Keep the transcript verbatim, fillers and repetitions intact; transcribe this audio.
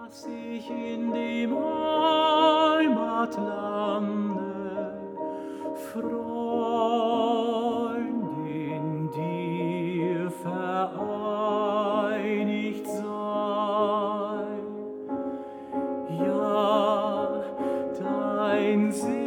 dass ich in dem Heimatlande Freund in dir vereinigt sei. Ja, dein Segen